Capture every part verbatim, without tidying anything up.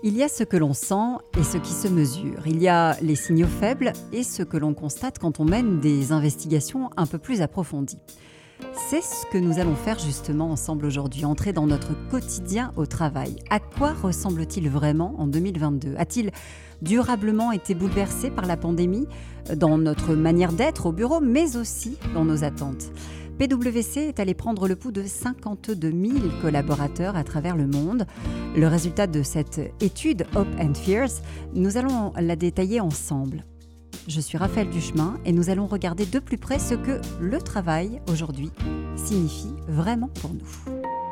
Il y a ce que l'on sent et ce qui se mesure. Il y a les signaux faibles et ce que l'on constate quand on mène des investigations un peu plus approfondies. C'est ce que nous allons faire justement ensemble aujourd'hui, entrer dans notre quotidien au travail. À quoi ressemble-t-il vraiment en deux mille vingt-deux ? A-t-il durablement été bouleversé par la pandémie dans notre manière d'être au bureau, mais aussi dans nos attentes ? P W C est allé prendre le pouls de cinquante-deux mille collaborateurs à travers le monde. Le résultat de cette étude Hope and Fears, nous allons la détailler ensemble. Je suis Raphaël Duchemin et nous allons regarder de plus près ce que le travail aujourd'hui signifie vraiment pour nous.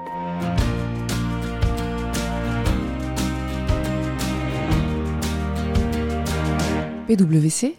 P W C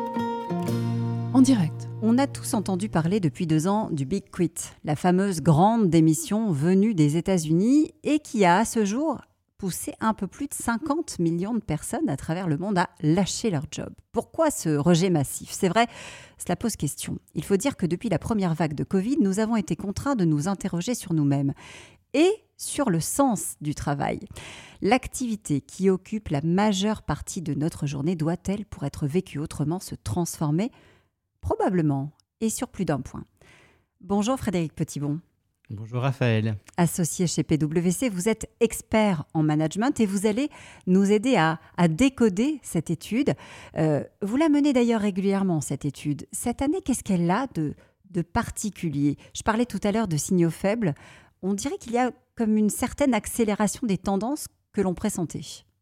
en direct. On a tous entendu parler depuis deux ans du Big Quit, la fameuse grande démission venue des États-Unis et qui a à ce jour poussé un peu plus de cinquante millions de personnes à travers le monde à lâcher leur job. Pourquoi ce rejet massif ? C'est vrai, cela pose question. Il faut dire que depuis la première vague de Covid, nous avons été contraints de nous interroger sur nous-mêmes et sur le sens du travail. L'activité qui occupe la majeure partie de notre journée doit-elle, pour être vécue autrement, se transformer ? Probablement, et sur plus d'un point. Bonjour Frédéric Petitbon. Bonjour Raphaël. Associé chez P W C, vous êtes expert en management et vous allez nous aider à, à décoder cette étude. Euh, vous la menez d'ailleurs régulièrement, cette étude. Cette année, qu'est-ce qu'elle a de, de particulier ? Je parlais tout à l'heure de signaux faibles. On dirait qu'il y a comme une certaine accélération des tendances que l'on pressentait.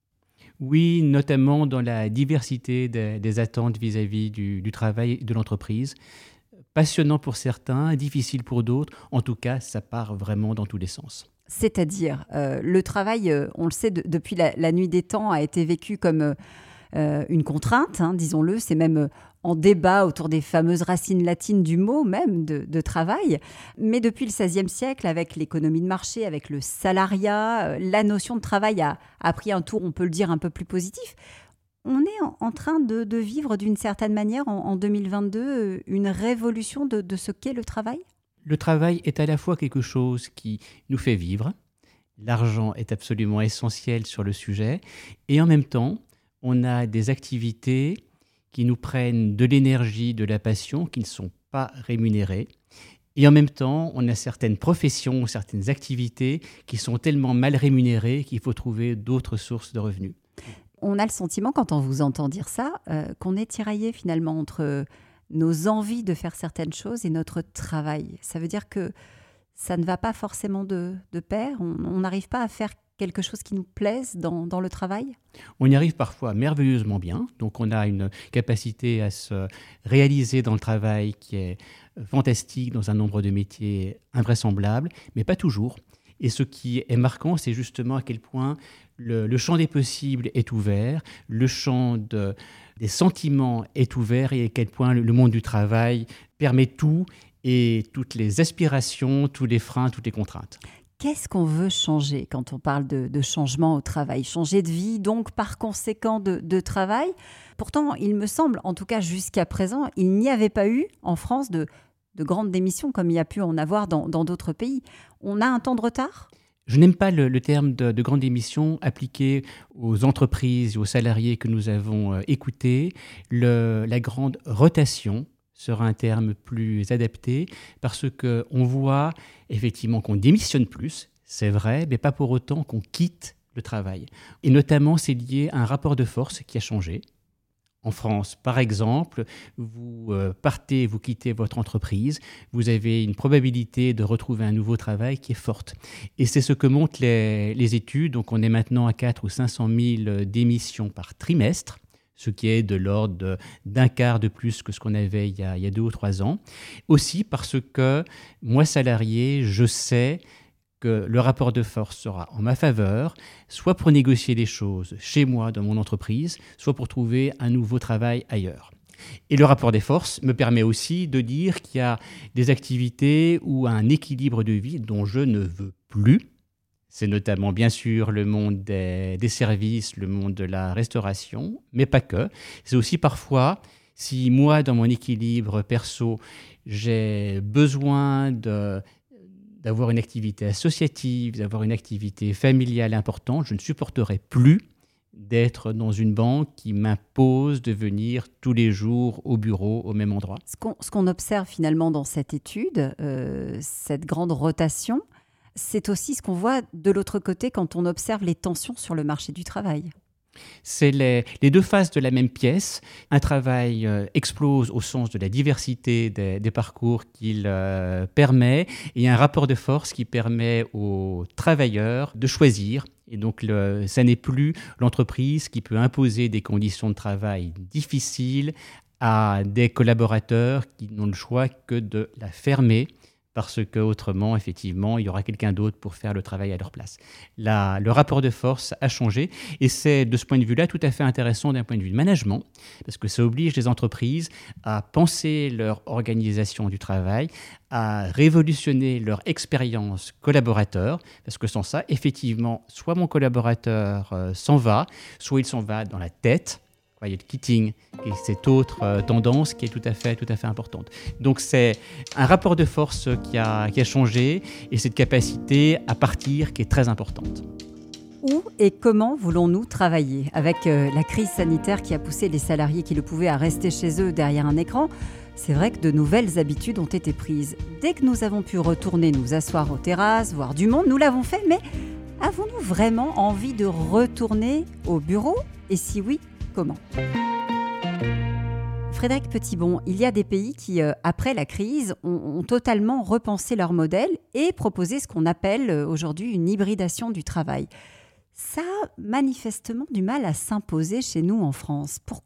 Oui, notamment dans la diversité des, des attentes vis-à-vis du, du travail et de l'entreprise. Passionnant pour certains, difficile pour d'autres. En tout cas, ça part vraiment dans tous les sens. C'est-à-dire, euh, le travail, euh, on le sait, de, depuis la, la nuit des temps, a été vécu comme euh, une contrainte, hein, disons-le. C'est même euh, en débat autour des fameuses racines latines du mot même de, de travail. Mais depuis le seizième siècle, avec l'économie de marché, avec le salariat, euh, la notion de travail a, a pris un tour, on peut le dire, un peu plus positif. On est en, en train de, de vivre d'une certaine manière en, en deux mille vingt-deux une révolution de, de ce qu'est le travail ? Le travail est à la fois quelque chose qui nous fait vivre. L'argent est absolument essentiel sur le sujet. Et en même temps, on a des activités qui nous prennent de l'énergie, de la passion, qui ne sont pas rémunérées. Et en même temps, on a certaines professions, certaines activités qui sont tellement mal rémunérées qu'il faut trouver d'autres sources de revenus. On a le sentiment, quand on vous entend dire ça, euh, qu'on est tiraillé finalement entre nos envies de faire certaines choses et notre travail. Ça veut dire que ça ne va pas forcément de, de pair. On n'arrive pas à faire quelque chose qui nous plaise dans, dans le travail ? On y arrive parfois merveilleusement bien. Donc on a une capacité à se réaliser dans le travail qui est fantastique dans un nombre de métiers invraisemblables, mais pas toujours. Et ce qui est marquant, c'est justement à quel point le, le champ des possibles est ouvert, le champ de, des sentiments est ouvert et à quel point le, le monde du travail permet tout et toutes les aspirations, tous les freins, toutes les contraintes. Qu'est-ce qu'on veut changer quand on parle de, de changement au travail ? Changer de vie, donc par conséquent de, de travail. Pourtant, il me semble, en tout cas jusqu'à présent, il n'y avait pas eu en France de, de grandes démissions comme il y a pu en avoir dans, dans d'autres pays. On a un temps de retard ? Je n'aime pas le, le terme de, de grande démission appliqué aux entreprises et aux salariés que nous avons euh, écoutés. Le, la grande rotation sera un terme plus adapté parce qu'on voit effectivement qu'on démissionne plus, c'est vrai, mais pas pour autant qu'on quitte le travail. Et notamment, c'est lié à un rapport de force qui a changé. En France, par exemple, vous partez, vous quittez votre entreprise, vous avez une probabilité de retrouver un nouveau travail qui est forte. Et c'est ce que montrent les, les études. Donc, on est maintenant à quatre cents ou cinq cent mille démissions par trimestre, ce qui est de l'ordre de, d'un quart de plus que ce qu'on avait il y a, il y a deux ou trois ans. Aussi parce que, moi, salarié, je sais que le rapport de force sera en ma faveur, soit pour négocier les choses chez moi, dans mon entreprise, soit pour trouver un nouveau travail ailleurs. Et le rapport des forces me permet aussi de dire qu'il y a des activités ou un équilibre de vie dont je ne veux plus. C'est notamment, bien sûr, le monde des, des services, le monde de la restauration, mais pas que. C'est aussi parfois, si moi, dans mon équilibre perso, j'ai besoin de... d'avoir une activité associative, d'avoir une activité familiale importante, je ne supporterai plus d'être dans une banque qui m'impose de venir tous les jours au bureau, au même endroit. Ce qu'on, ce qu'on observe finalement dans cette étude, euh, cette grande rotation, c'est aussi ce qu'on voit de l'autre côté quand on observe les tensions sur le marché du travail. C'est les, les deux faces de la même pièce. Un travail euh, explose au sens de la diversité des, des parcours qu'il euh, permet, et un rapport de force qui permet aux travailleurs de choisir. Et donc, le, ça n'est plus l'entreprise qui peut imposer des conditions de travail difficiles à des collaborateurs qui n'ont le choix que de la fermer, parce qu'autrement, effectivement, il y aura quelqu'un d'autre pour faire le travail à leur place. La, le rapport de force a changé, et c'est de ce point de vue-là tout à fait intéressant d'un point de vue de management, parce que ça oblige les entreprises à penser leur organisation du travail, à révolutionner leur expérience collaborateur, parce que sans ça, effectivement, soit mon collaborateur euh, s'en va, soit il s'en va dans la tête. Il y a le kitting, et cette autre euh, tendance qui est tout à fait, tout à fait importante. Donc c'est un rapport de force qui a, qui a changé, et cette capacité à partir qui est très importante. Où et comment voulons-nous travailler ? Avec euh, la crise sanitaire qui a poussé les salariés qui le pouvaient à rester chez eux derrière un écran, c'est vrai que de nouvelles habitudes ont été prises. Dès que nous avons pu retourner nous asseoir aux terrasses, voir du monde, nous l'avons fait, mais avons-nous vraiment envie de retourner au bureau ? Et si oui, comment ? Frédéric Petitbon, il y a des pays qui, euh, après la crise, ont, ont totalement repensé leur modèle et proposé ce qu'on appelle euh, aujourd'hui une hybridation du travail. Ça a manifestement du mal à s'imposer chez nous en France. Pourquoi ?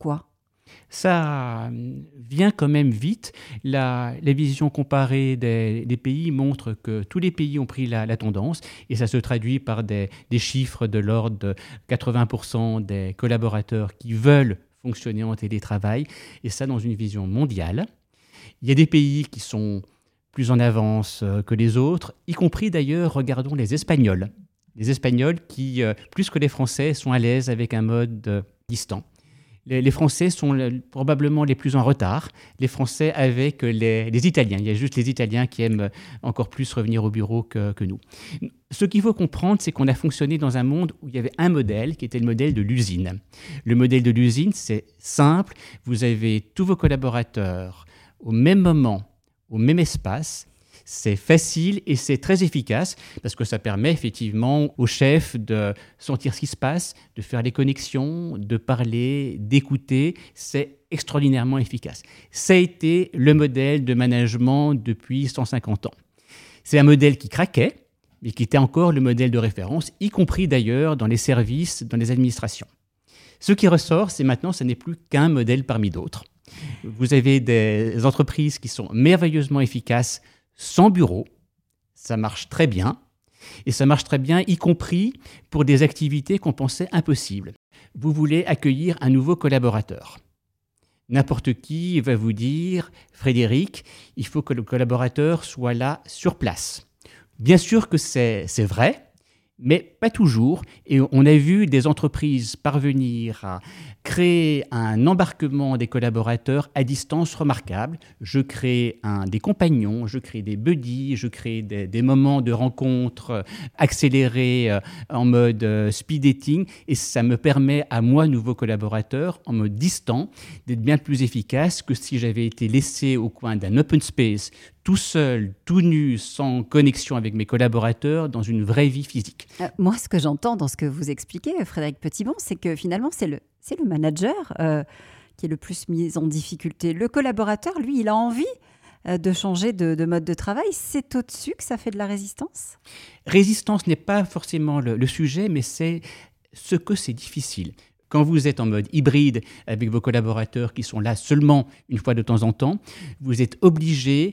Ça vient quand même vite. La, la vision comparée des, des pays montre que tous les pays ont pris la, la tendance, et ça se traduit par des, des chiffres de l'ordre de quatre-vingts pour cent des collaborateurs qui veulent fonctionner en télétravail, et ça dans une vision mondiale. Il y a des pays qui sont plus en avance que les autres, y compris d'ailleurs, regardons les Espagnols. Les Espagnols qui, plus que les Français, sont à l'aise avec un mode distant. Les Français sont probablement les plus en retard. Les Français avec les, les Italiens. Il y a juste les Italiens qui aiment encore plus revenir au bureau que, que nous. Ce qu'il faut comprendre, c'est qu'on a fonctionné dans un monde où il y avait un modèle qui était le modèle de l'usine. Le modèle de l'usine, c'est simple. Vous avez tous vos collaborateurs au même moment, au même espace. C'est facile et c'est très efficace parce que ça permet effectivement au chef de sentir ce qui se passe, de faire les connexions, de parler, d'écouter. C'est extraordinairement efficace. Ça a été le modèle de management depuis cent cinquante ans. C'est un modèle qui craquait, mais qui était encore le modèle de référence, y compris d'ailleurs dans les services, dans les administrations. Ce qui ressort, c'est maintenant, ce n'est plus qu'un modèle parmi d'autres. Vous avez des entreprises qui sont merveilleusement efficaces sans bureau, ça marche très bien, et ça marche très bien y compris pour des activités qu'on pensait impossibles. Vous voulez accueillir un nouveau collaborateur. N'importe qui va vous dire « Frédéric, il faut que le collaborateur soit là sur place ». Bien sûr que c'est, c'est vrai, mais pas toujours. Et on a vu des entreprises parvenir à créer un embarquement des collaborateurs à distance remarquable. Je crée un, des compagnons, je crée des buddies, je crée des, des moments de rencontre accélérés euh, en mode euh, speed dating. Et ça me permet à moi, nouveau collaborateur, en mode distant, d'être bien plus efficace que si j'avais été laissé au coin d'un open space, tout seul, tout nu, sans connexion avec mes collaborateurs, dans une vraie vie physique. Euh, moi, ce que j'entends dans ce que vous expliquez, Frédéric Petitbon, c'est que finalement, c'est le, c'est le manager euh, qui est le plus mis en difficulté. Le collaborateur, lui, il a envie euh, de changer de, de mode de travail. C'est au-dessus que ça fait de la résistance ? Résistance n'est pas forcément le, le sujet, mais c'est ce que c'est difficile. Quand vous êtes en mode hybride avec vos collaborateurs qui sont là seulement une fois de temps en temps, vous êtes obligé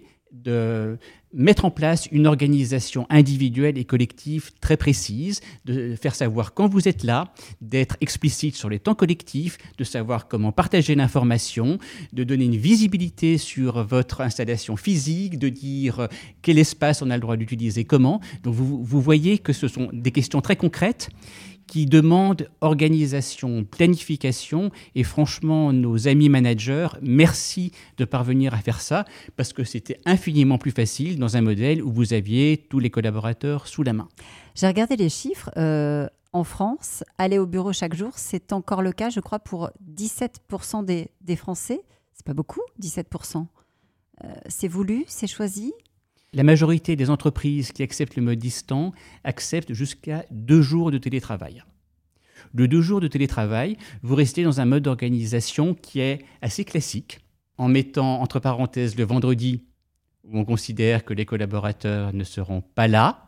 de mettre en place une organisation individuelle et collective très précise, de faire savoir quand vous êtes là, d'être explicite sur les temps collectifs, de savoir comment partager l'information, de donner une visibilité sur votre installation physique, de dire quel espace on a le droit d'utiliser, comment. Donc vous, vous voyez que ce sont des questions très concrètes qui demandent organisation, planification, et franchement, nos amis managers, merci de parvenir à faire ça, parce que c'était infiniment plus facile dans un modèle où vous aviez tous les collaborateurs sous la main. J'ai regardé les chiffres. Euh, en France, aller au bureau chaque jour, c'est encore le cas, je crois, pour dix-sept pour cent des, des Français. C'est pas beaucoup, dix-sept pour cent. Euh, c'est voulu, c'est choisi. La majorité des entreprises qui acceptent le mode distant acceptent jusqu'à deux jours de télétravail. Le deux jours de télétravail, vous restez dans un mode d'organisation qui est assez classique, en mettant entre parenthèses le vendredi, où on considère que les collaborateurs ne seront pas là,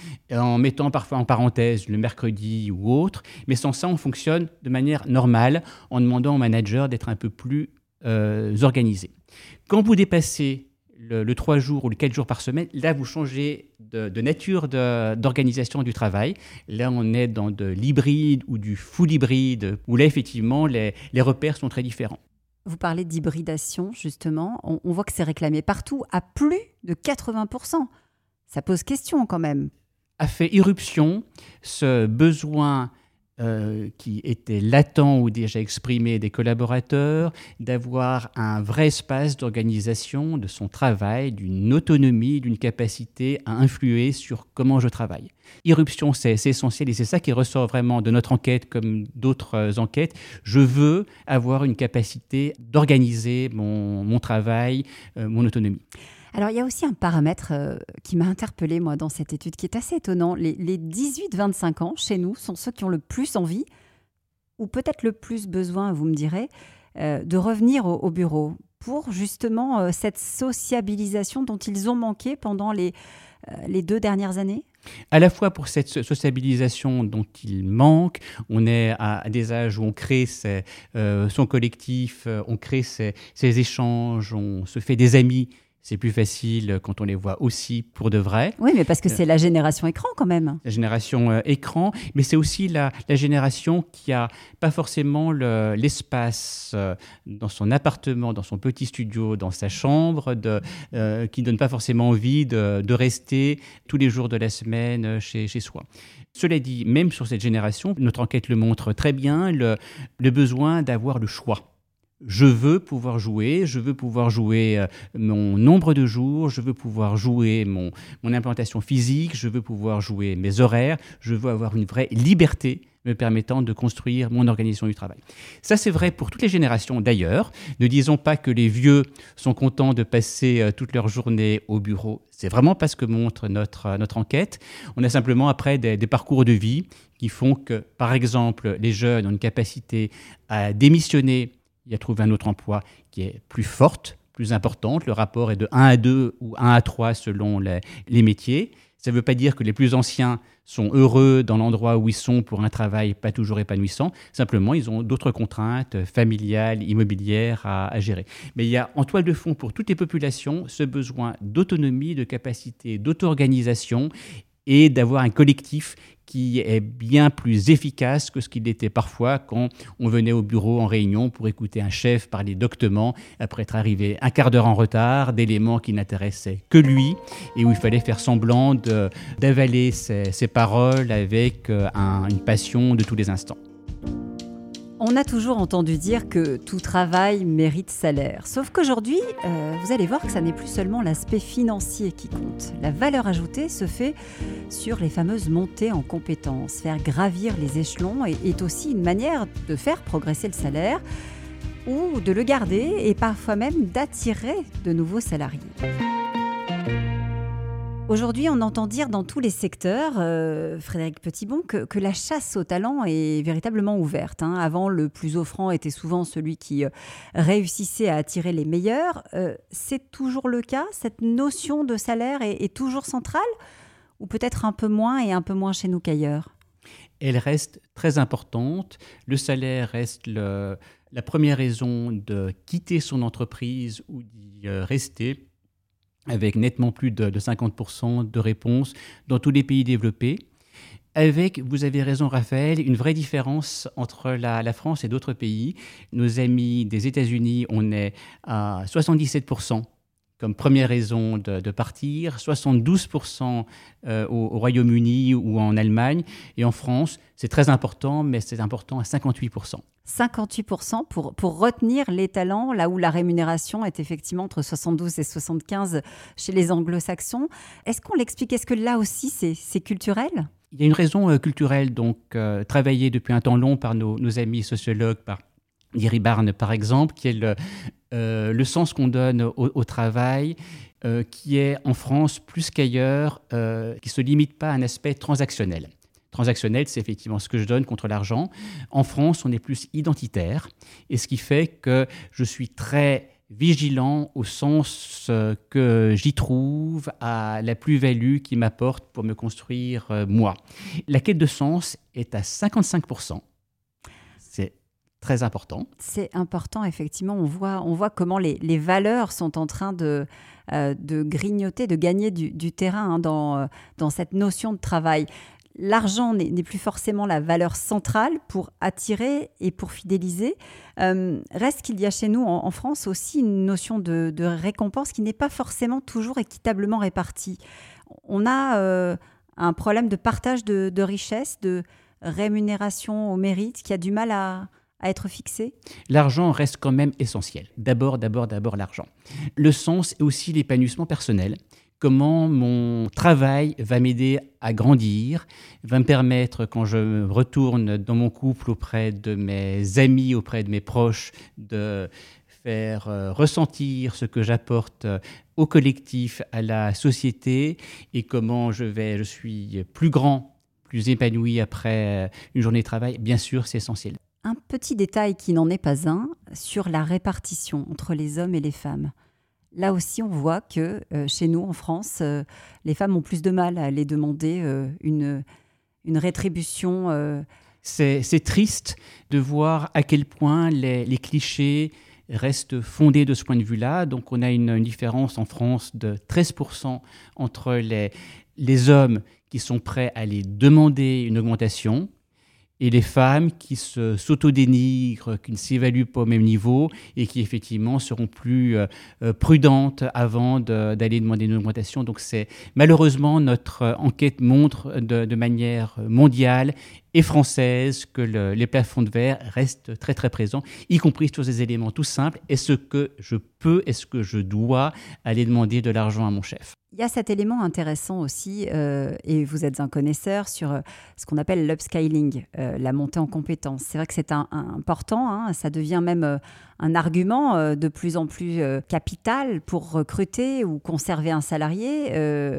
en mettant parfois en parenthèse le mercredi ou autre, mais sans ça, on fonctionne de manière normale, en demandant au manager d'être un peu plus euh, organisé. Quand vous dépassez le, le trois jours ou le quatre jours par semaine, là, vous changez de, de nature de, d'organisation du travail. Là, on est dans de l'hybride ou du full hybride, où là, effectivement, les, les repères sont très différents. Vous parlez d'hybridation, justement. On, on voit que c'est réclamé partout, à plus de quatre-vingts pour cent. Ça pose question quand même. A fait irruption ce besoin euh, qui était latent ou déjà exprimé des collaborateurs, d'avoir un vrai espace d'organisation de son travail, d'une autonomie, d'une capacité à influer sur comment je travaille. Irruption, c'est, c'est essentiel et c'est ça qui ressort vraiment de notre enquête comme d'autres euh, enquêtes. Je veux avoir une capacité d'organiser mon, mon travail, euh, mon autonomie. Alors, il y a aussi un paramètre euh, qui m'a interpellée, moi, dans cette étude, qui est assez étonnant. Les, les dix-huit vingt-cinq ans, chez nous, sont ceux qui ont le plus envie, ou peut-être le plus besoin, vous me direz, euh, de revenir au, au bureau pour justement euh, cette sociabilisation dont ils ont manqué pendant les, euh, les deux dernières années. À la fois pour cette sociabilisation dont il manque, on est à, à des âges où on crée ses, euh, son collectif, euh, on crée ses, ses échanges, on se fait des amis. C'est plus facile quand on les voit aussi pour de vrai. Oui, mais parce que c'est la génération écran quand même. La génération euh, écran, mais c'est aussi la, la génération qui n'a pas forcément le, l'espace euh, dans son appartement, dans son petit studio, dans sa chambre, de, euh, qui ne donne pas forcément envie de, de rester tous les jours de la semaine chez, chez soi. Cela dit, même sur cette génération, notre enquête le montre très bien, le, le besoin d'avoir le choix. Je veux pouvoir jouer, je veux pouvoir jouer euh, mon nombre de jours, je veux pouvoir jouer mon, mon implantation physique, je veux pouvoir jouer mes horaires, je veux avoir une vraie liberté me permettant de construire mon organisation du travail. Ça, c'est vrai pour toutes les générations d'ailleurs. Ne disons pas que les vieux sont contents de passer euh, toute leur journée au bureau. C'est vraiment pas ce que montre notre, notre enquête. On a simplement après des, des parcours de vie qui font que, par exemple, les jeunes ont une capacité à démissionner et à trouver un autre emploi qui est plus forte, plus importante. Le rapport est de un à deux ou un à trois selon les, les métiers. Ça ne veut pas dire que les plus anciens sont heureux dans l'endroit où ils sont pour un travail pas toujours épanouissant. Simplement, ils ont d'autres contraintes familiales, immobilières à, à gérer. Mais il y a en toile de fond pour toutes les populations ce besoin d'autonomie, de capacité, d'auto-organisation et d'avoir un collectif qui est bien plus efficace que ce qu'il était parfois quand on venait au bureau en réunion pour écouter un chef parler doctement après être arrivé un quart d'heure en retard, d'éléments qui n'intéressaient que lui et où il fallait faire semblant de, d'avaler ses, ses paroles avec euh, un, une passion de tous les instants. On a toujours entendu dire que tout travail mérite salaire. Sauf qu'aujourd'hui, euh, vous allez voir que ça n'est plus seulement l'aspect financier qui compte. La valeur ajoutée se fait sur les fameuses montées en compétences. Faire gravir les échelons est, est aussi une manière de faire progresser le salaire ou de le garder et parfois même d'attirer de nouveaux salariés. Aujourd'hui, on entend dire dans tous les secteurs, euh, Frédéric Petitbon, que, que la chasse au talent est véritablement ouverte. Hein. Avant, le plus offrant était souvent celui qui euh, réussissait à attirer les meilleurs. Euh, c'est toujours le cas? Cette notion de salaire est, est toujours centrale? Ou peut-être un peu moins et un peu moins chez nous qu'ailleurs? Elle reste très importante. Le salaire reste le, la première raison de quitter son entreprise ou d'y euh, rester, avec nettement plus de, de cinquante pour cent de réponses dans tous les pays développés. Avec, vous avez raison Raphaël, une vraie différence entre la, la France et d'autres pays. Nos amis des États-Unis, on est à soixante-dix-sept pour cent comme première raison de, de partir, soixante-douze pour cent euh, au, au Royaume-Uni ou en Allemagne. Et en France, c'est très important, mais c'est important à cinquante-huit pour cent. cinquante-huit pour cent pour, pour retenir les talents, là où la rémunération est effectivement entre soixante-douze et soixante-quinze chez les anglo-saxons. Est-ce qu'on l'explique? Est-ce que là aussi, c'est, c'est culturel? Il y a une raison euh, culturelle, donc euh, travaillée depuis un temps long par nos, nos amis sociologues, par Thierry Barne par exemple, qui est le, euh, le sens qu'on donne au, au travail, euh, qui est en France plus qu'ailleurs, euh, qui ne se limite pas à un aspect transactionnel. Transactionnel, c'est effectivement ce que je donne contre l'argent. En France, on est plus identitaire, et ce qui fait que je suis très vigilant au sens euh, que j'y trouve à la plus-value qui m'apporte pour me construire euh, moi. La quête de sens est à cinquante-cinq pour cent. C'est très important. C'est important, effectivement. On voit, on voit comment les, les valeurs sont en train de, euh, de grignoter, de gagner du, du terrain hein, dans, euh, dans cette notion de travail. L'argent n'est, n'est plus forcément la valeur centrale pour attirer et pour fidéliser. Euh, reste qu'il y a chez nous, en, en France, aussi une notion de, de récompense qui n'est pas forcément toujours équitablement répartie. On a euh, un problème de partage de, de richesse, de rémunération au mérite qui a du mal à... à être fixé? L'argent reste quand même essentiel. D'abord, d'abord, d'abord l'argent. Le sens est aussi l'épanouissement personnel. Comment mon travail va m'aider à grandir, va me permettre, quand je retourne dans mon couple auprès de mes amis, auprès de mes proches, de faire euh, ressentir ce que j'apporte au collectif, à la société, et comment je vais, je suis plus grand, plus épanoui après une journée de travail. Bien sûr, c'est essentiel. Un petit détail qui n'en est pas un, sur la répartition entre les hommes et les femmes. Là aussi, on voit que euh, chez nous, en France, euh, les femmes ont plus de mal à aller demander euh, une, une rétribution. Euh... C'est, c'est triste de voir à quel point les, les clichés restent fondés de ce point de vue-là. Donc, on a une, une différence en France de treize pour cent entre les, les hommes qui sont prêts à aller demander une augmentation et les femmes qui se, s'autodénigrent, qui ne s'évaluent pas au même niveau et qui effectivement seront plus euh, prudentes avant de, d'aller demander une augmentation. Donc c'est malheureusement notre enquête montre de, de manière mondiale et française que le, les plafonds de verre restent très très présents, y compris sur des éléments tout simples. Est-ce que je peux, est-ce que je dois aller demander de l'argent à mon chef? Il y a cet élément intéressant aussi, euh, et vous êtes un connaisseur, sur euh, ce qu'on appelle l'upscaling, euh, la montée en compétences. C'est vrai que c'est un, un important, hein, ça devient même euh, un argument euh, de plus en plus euh, capital pour recruter ou conserver un salarié. Euh,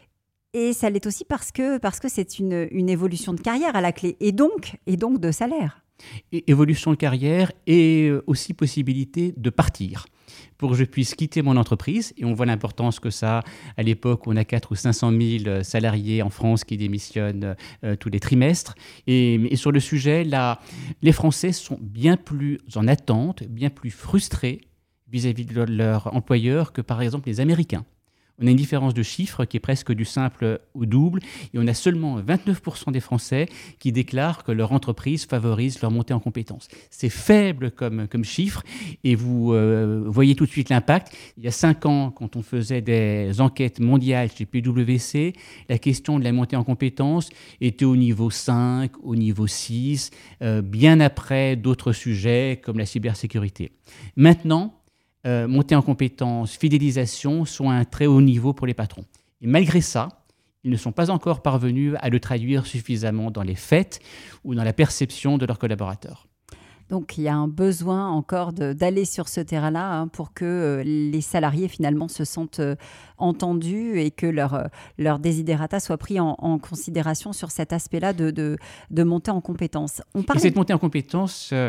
et ça l'est aussi parce que, parce que c'est une, une évolution de carrière à la clé, et donc, et donc de salaire. Et évolution de carrière et aussi possibilité de partir, pour que je puisse quitter mon entreprise. Et on voit l'importance que ça a à l'époque où on a quatre ou cinq cent mille salariés en France qui démissionnent euh, tous les trimestres. Et, et sur le sujet, là, les Français sont bien plus en attente, bien plus frustrés vis-à-vis de leur employeur que par exemple les Américains. On a une différence de chiffre qui est presque du simple au double et on a seulement vingt-neuf pour cent des Français qui déclarent que leur entreprise favorise leur montée en compétences. C'est faible comme, comme chiffre et vous euh, voyez tout de suite l'impact. Il y a cinq ans, quand on faisait des enquêtes mondiales chez P W C, la question de la montée en compétences était au niveau cinq, au niveau six, euh, bien après d'autres sujets comme la cybersécurité. Maintenant, Euh, montée en compétences, fidélisation sont à un très haut niveau pour les patrons. Et malgré ça, ils ne sont pas encore parvenus à le traduire suffisamment dans les faits ou dans la perception de leurs collaborateurs. Donc il y a un besoin encore de, d'aller sur ce terrain-là hein, pour que euh, les salariés finalement se sentent euh, entendus et que leur, euh, leur desiderata soit pris en, en considération sur cet aspect-là de, de, de montée en compétences. On et cette montée en compétences euh,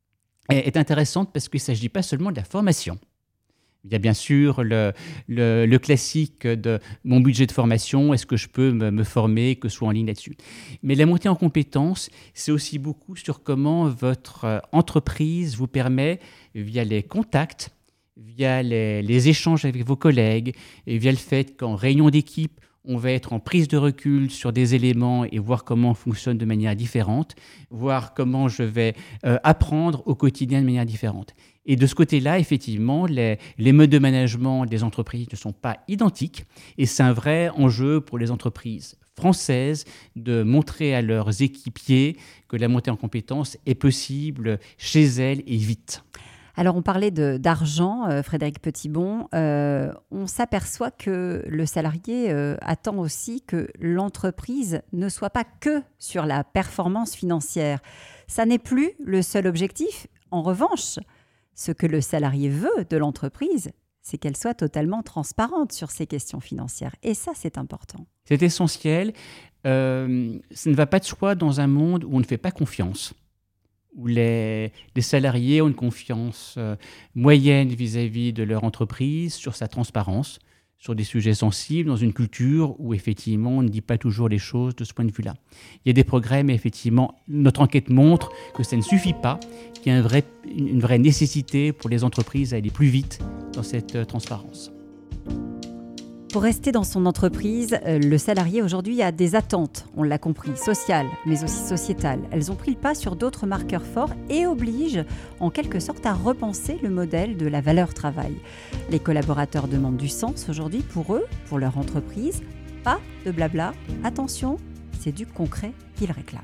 est intéressante parce qu'il ne s'agit pas seulement de la formation. Il y a bien sûr le, le, le classique de mon budget de formation, est-ce que je peux me, me former, que ce soit en ligne là-dessus. Mais la montée en compétences, c'est aussi beaucoup sur comment votre entreprise vous permet, via les contacts, via les, les échanges avec vos collègues, et via le fait qu'en réunion d'équipe, on va être en prise de recul sur des éléments et voir comment on fonctionne de manière différente, voir comment je vais euh, apprendre au quotidien de manière différente. Et de ce côté-là, effectivement, les, les modes de management des entreprises ne sont pas identiques et c'est un vrai enjeu pour les entreprises françaises de montrer à leurs équipiers que la montée en compétences est possible chez elles et vite. Alors, on parlait de, d'argent, euh, Frédéric Petitbon. Euh, on s'aperçoit que le salarié euh, attend aussi que l'entreprise ne soit pas que sur la performance financière. Ça n'est plus le seul objectif. En revanche, ce que le salarié veut de l'entreprise, c'est qu'elle soit totalement transparente sur ces questions financières. Et ça, c'est important. C'est essentiel. Euh, ça ne va pas de soi dans un monde où on ne fait pas confiance, où les, les salariés ont une confiance euh, moyenne vis-à-vis de leur entreprise sur sa transparence, sur des sujets sensibles, dans une culture où effectivement on ne dit pas toujours les choses de ce point de vue-là. Il y a des progrès, mais effectivement, notre enquête montre que ça ne suffit pas, qu'il y a un vrai, une vraie nécessité pour les entreprises à aller plus vite dans cette euh, transparence. Pour rester dans son entreprise, euh, le salarié aujourd'hui a des attentes, on l'a compris, sociales, mais aussi sociétales. Elles ont pris le pas sur d'autres marqueurs forts et obligent en quelque sorte à repenser le modèle de la valeur travail. Les collaborateurs demandent du sens aujourd'hui pour eux, pour leur entreprise. Pas de blabla, attention, c'est du concret qu'ils réclament.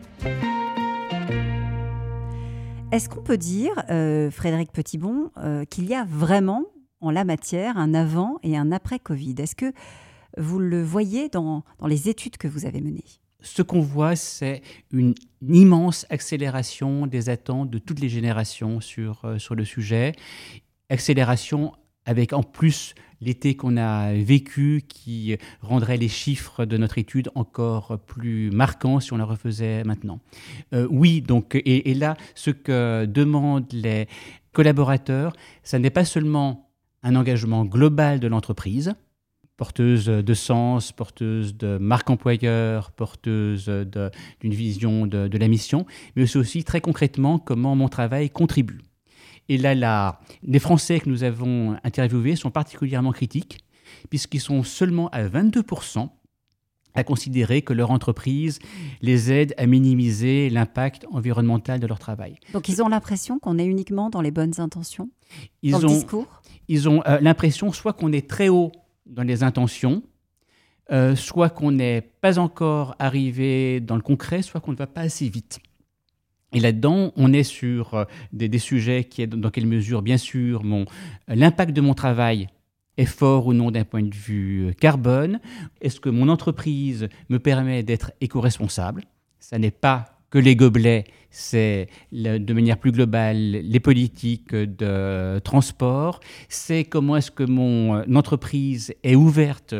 Est-ce qu'on peut dire, euh, Frédéric Petitbon, euh, qu'il y a vraiment en la matière, un avant et un après Covid? Est-ce que vous le voyez dans, dans les études que vous avez menées? Ce qu'on voit, c'est une immense accélération des attentes de toutes les générations sur, euh, sur le sujet. Accélération avec en plus l'été qu'on a vécu qui rendrait les chiffres de notre étude encore plus marquants si on la refaisait maintenant. Euh, oui, donc, et, et là, ce que demandent les collaborateurs, ça n'est pas seulement un engagement global de l'entreprise, porteuse de sens, porteuse de marque employeur, porteuse de, d'une vision de, de la mission, mais c'est aussi très concrètement comment mon travail contribue. Et là, là, les Français que nous avons interviewés sont particulièrement critiques, puisqu'ils sont seulement à vingt-deux pour cent à considérer que leur entreprise les aide à minimiser l'impact environnemental de leur travail. Donc ils ont l'impression qu'on est uniquement dans les bonnes intentions, ils dans ont, le discours? Ils ont euh, l'impression soit qu'on est très haut dans les intentions, euh, soit qu'on n'est pas encore arrivé dans le concret, soit qu'on ne va pas assez vite. Et là-dedans, on est sur euh, des, des sujets qui est dans quelle mesure, bien sûr, mon, euh, l'impact de mon travail est fort ou non d'un point de vue carbone. Est-ce que mon entreprise me permet d'être éco-responsable? Ça n'est pas que les gobelets, c'est de manière plus globale les politiques de transport. C'est comment est-ce que mon entreprise est ouverte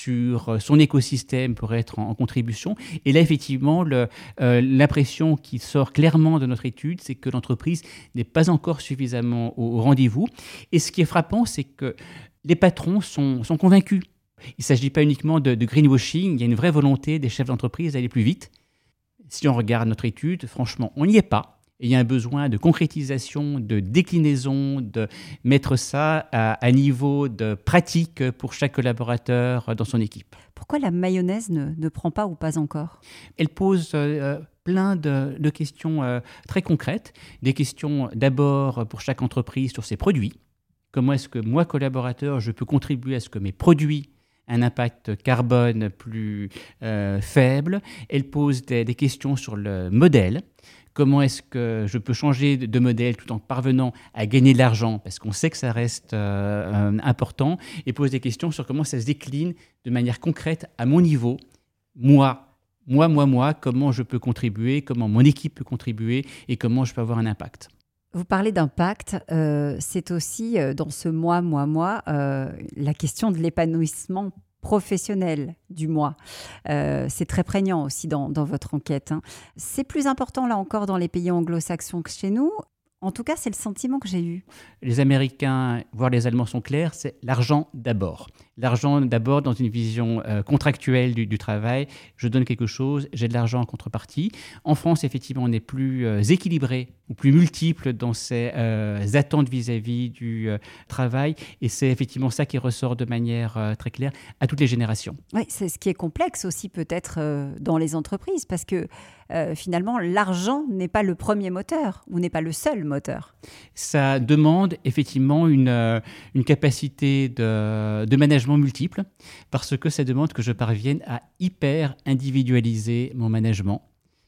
sur son écosystème pour être en, en contribution. Et là, effectivement, le, euh, l'impression qui sort clairement de notre étude, c'est que l'entreprise n'est pas encore suffisamment au, au rendez-vous. Et ce qui est frappant, c'est que les patrons sont, sont convaincus. Il ne s'agit pas uniquement de, de greenwashing, il y a une vraie volonté des chefs d'entreprise d'aller plus vite. Si on regarde notre étude, franchement, on n'y est pas. Et il y a un besoin de concrétisation, de déclinaison, de mettre ça à un niveau de pratique pour chaque collaborateur dans son équipe. Pourquoi la mayonnaise ne, ne prend pas ou pas encore? Elle pose euh, plein de, de questions euh, très concrètes. Des questions d'abord pour chaque entreprise sur ses produits. Comment est-ce que moi, collaborateur, je peux contribuer à ce que mes produits aient un impact carbone plus euh, faible? Elle pose des, des questions sur le modèle. Comment est-ce que je peux changer de, de modèle tout en parvenant à gagner de l'argent? Parce qu'on sait que ça reste euh, important. Et pose des questions sur comment ça se décline de manière concrète à mon niveau. Moi, moi, moi, moi, comment je peux contribuer, comment mon équipe peut contribuer et comment je peux avoir un impact. Vous parlez d'impact, euh, c'est aussi euh, dans ce moi, moi, moi, euh, la question de l'épanouissement professionnel du moi. Euh, c'est très prégnant aussi dans, dans votre enquête, hein. C'est plus important là encore dans les pays anglo-saxons que chez nous. En tout cas, c'est le sentiment que j'ai eu. Les Américains, voire les Allemands sont clairs, c'est l'argent d'abord. L'argent, d'abord, dans une vision euh, contractuelle du, du travail, je donne quelque chose, j'ai de l'argent en contrepartie. En France, effectivement, on est plus euh, équilibré ou plus multiple dans ses euh, attentes vis-à-vis du euh, travail. Et c'est effectivement ça qui ressort de manière euh, très claire à toutes les générations. Oui, c'est ce qui est complexe aussi peut-être euh, dans les entreprises, parce que euh, finalement, l'argent n'est pas le premier moteur ou n'est pas le seul moteur. Ça demande effectivement une, euh, une capacité de, de management multiple, parce que ça demande que je parvienne à hyper individualiser mon management,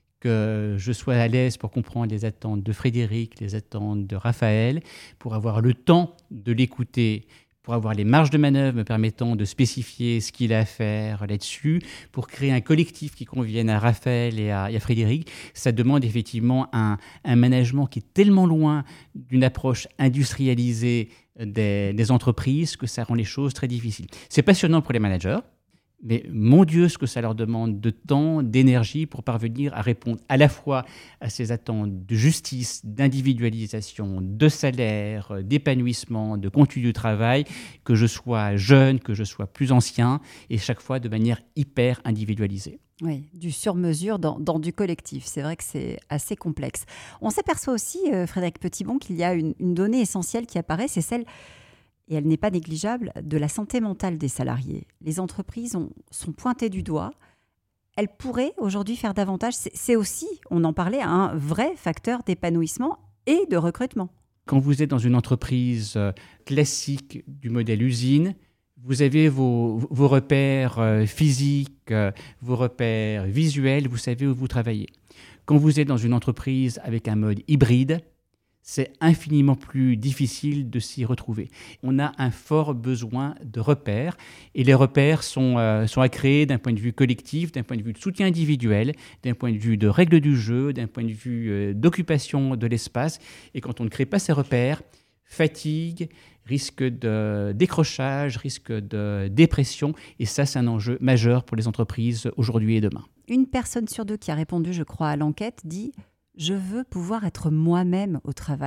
que je sois à l'aise pour comprendre les attentes de Frédéric, les attentes de Raphaël, pour avoir le temps de l'écouter, pour avoir les marges de manœuvre me permettant de spécifier ce qu'il a à faire là-dessus, pour créer un collectif qui convienne à Raphaël et à, et à Frédéric. Ça demande effectivement un, un management qui est tellement loin d'une approche industrialisée des, des entreprises que ça rend les choses très difficiles. C'est passionnant pour les managers, mais mon Dieu, ce que ça leur demande de temps, d'énergie pour parvenir à répondre à la fois à ces attentes de justice, d'individualisation, de salaire, d'épanouissement, de contenu du travail, que je sois jeune, que je sois plus ancien, et chaque fois de manière hyper individualisée. Oui, du sur-mesure dans, dans du collectif. C'est vrai que c'est assez complexe. On s'aperçoit aussi, euh, Frédéric Petitbon, qu'il y a une, une donnée essentielle qui apparaît, c'est celle, et elle n'est pas négligeable, de la santé mentale des salariés. Les entreprises ont, sont pointées du doigt. Elles pourraient aujourd'hui faire davantage. C'est, c'est aussi, on en parlait, un vrai facteur d'épanouissement et de recrutement. Quand vous êtes dans une entreprise classique du modèle usine, vous avez vos, vos repères euh, physiques, euh, vos repères visuels, vous savez où vous travaillez. Quand vous êtes dans une entreprise avec un mode hybride, c'est infiniment plus difficile de s'y retrouver. On a un fort besoin de repères, et les repères sont, euh, sont à créer d'un point de vue collectif, d'un point de vue de soutien individuel, d'un point de vue de règles du jeu, d'un point de vue euh, d'occupation de l'espace. Et quand on ne crée pas ces repères, fatigue, risque de décrochage, risque de dépression, et ça, c'est un enjeu majeur pour les entreprises aujourd'hui et demain. Une personne sur deux qui a répondu, je crois, à l'enquête dit « Je veux pouvoir être moi-même au travail ».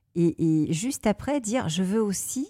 Et, et juste après, dire « Je veux aussi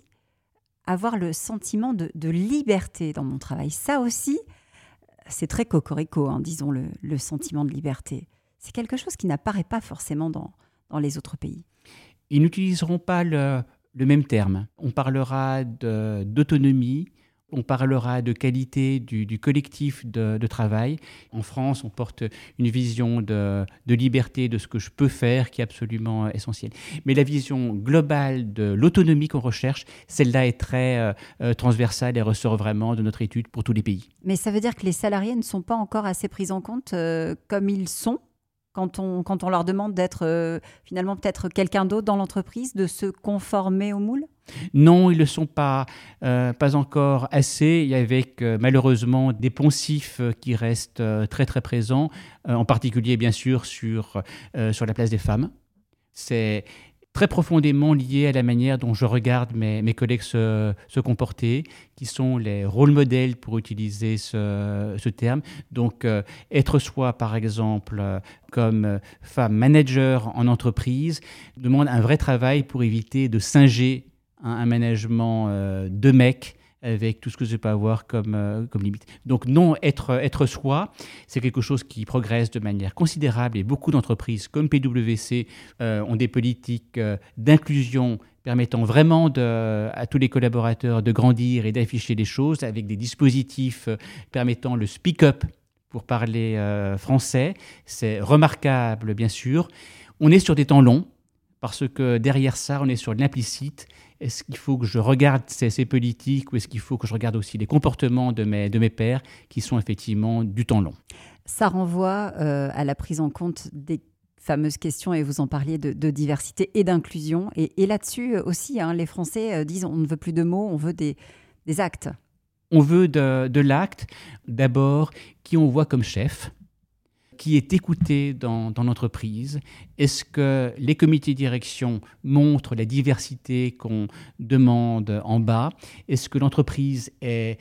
avoir le sentiment de, de liberté dans mon travail ». Ça aussi, c'est très cocorico, hein, disons, le, le sentiment de liberté. C'est quelque chose qui n'apparaît pas forcément dans, dans les autres pays. Ils n'utiliseront pas le, le même terme. On parlera de, d'autonomie, on parlera de qualité du, du collectif de, de travail. En France, on porte une vision de, de liberté, de ce que je peux faire, qui est absolument essentielle. Mais la vision globale de l'autonomie qu'on recherche, celle-là est très euh, transversale et ressort vraiment de notre étude pour tous les pays. Mais ça veut dire que les salariés ne sont pas encore assez pris en compte euh, comme ils sont quand on, quand on leur demande d'être euh, finalement peut-être quelqu'un d'autre dans l'entreprise, de se conformer au moule ? Non, ils ne le sont pas, euh, pas encore assez, et avec euh, malheureusement des poncifs qui restent euh, très très présents, euh, en particulier bien sûr sur, euh, sur la place des femmes. C'est très profondément lié à la manière dont je regarde mes, mes collègues se, se comporter, qui sont les rôles modèles pour utiliser ce, ce terme. Donc, euh, être soi, par exemple, euh, comme euh, femme manager en entreprise, demande un vrai travail pour éviter de singer un, un management euh, de mec, avec tout ce que je peux avoir comme, euh, comme limite. Donc non, être, être soi, c'est quelque chose qui progresse de manière considérable, et beaucoup d'entreprises comme P W C euh, ont des politiques euh, d'inclusion permettant vraiment de, à tous les collaborateurs de grandir et d'afficher les choses, avec des dispositifs euh, permettant le speak-up pour parler euh, français. C'est remarquable, bien sûr. On est sur des temps longs, parce que derrière ça, on est sur l'implicite. Est-ce qu'il faut que je regarde ces, ces politiques, ou est-ce qu'il faut que je regarde aussi les comportements de mes, de mes pairs, qui sont effectivement du temps long? Ça renvoie euh, à la prise en compte des fameuses questions, et vous en parliez, de, de diversité et d'inclusion. Et, et là-dessus aussi, hein, les Français euh, disent on ne veut plus de mots, on veut des, des actes. On veut de, de l'acte, d'abord, qui on voit comme chef, qui est écouté dans, dans l'entreprise. Est-ce que les comités de direction montrent la diversité qu'on demande en bas? Est-ce que l'entreprise est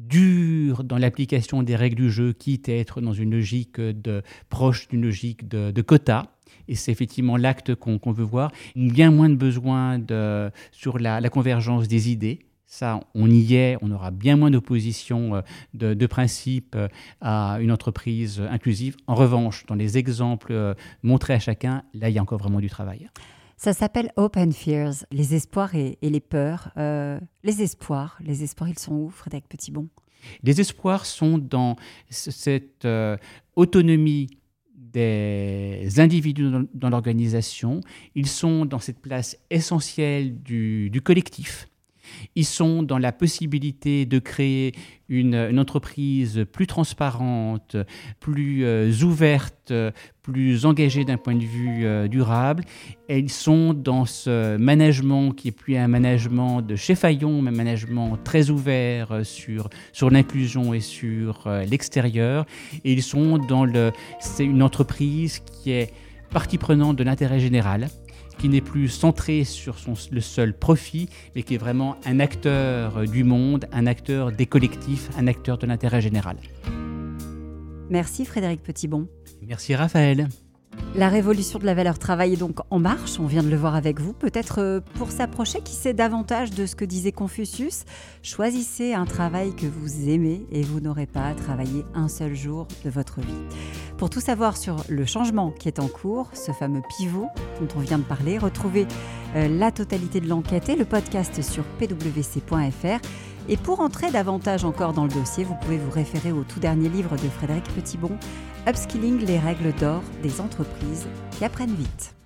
dure dans l'application des règles du jeu, quitte à être dans une logique de, proche d'une logique de, de quota? Et c'est effectivement l'acte qu'on, qu'on veut voir. Bien moins de besoin de, sur la, la convergence des idées. Ça, on y est, on aura bien moins d'opposition de, de principe à une entreprise inclusive. En revanche, dans les exemples montrés à chacun, là, il y a encore vraiment du travail. Ça s'appelle Hope and Fears, les espoirs et, et les peurs. Euh, les espoirs, les espoirs, ils sont où, Frédéric Petitbon ? Les espoirs sont dans cette euh, autonomie des individus dans, dans l'organisation. Ils sont dans cette place essentielle du, du collectif. Ils sont dans la possibilité de créer une, une entreprise plus transparente, plus euh, ouverte, plus engagée d'un point de vue euh, durable. Et ils sont dans ce management qui est plus un management de chez Fayon, mais un management très ouvert euh, sur, sur l'inclusion et sur euh, l'extérieur. Et ils sont dans le... C'est une entreprise qui est partie prenante de l'intérêt général, qui n'est plus centré sur son, le seul profit, mais qui est vraiment un acteur du monde, un acteur des collectifs, un acteur de l'intérêt général. Merci Frédéric Petitbon. Merci Raphaël. La révolution de la valeur travail est donc en marche, on vient de le voir avec vous. Peut-être pour s'approcher, qui sait davantage de ce que disait Confucius. Choisissez un travail que vous aimez et vous n'aurez pas à travailler un seul jour de votre vie. Pour tout savoir sur le changement qui est en cours, ce fameux pivot dont on vient de parler, retrouvez euh, la totalité de l'enquête et le podcast sur p w c point f r. Et pour entrer davantage encore dans le dossier, vous pouvez vous référer au tout dernier livre de Frédéric Petitbon, Upskilling, les règles d'or des entreprises qui apprennent vite.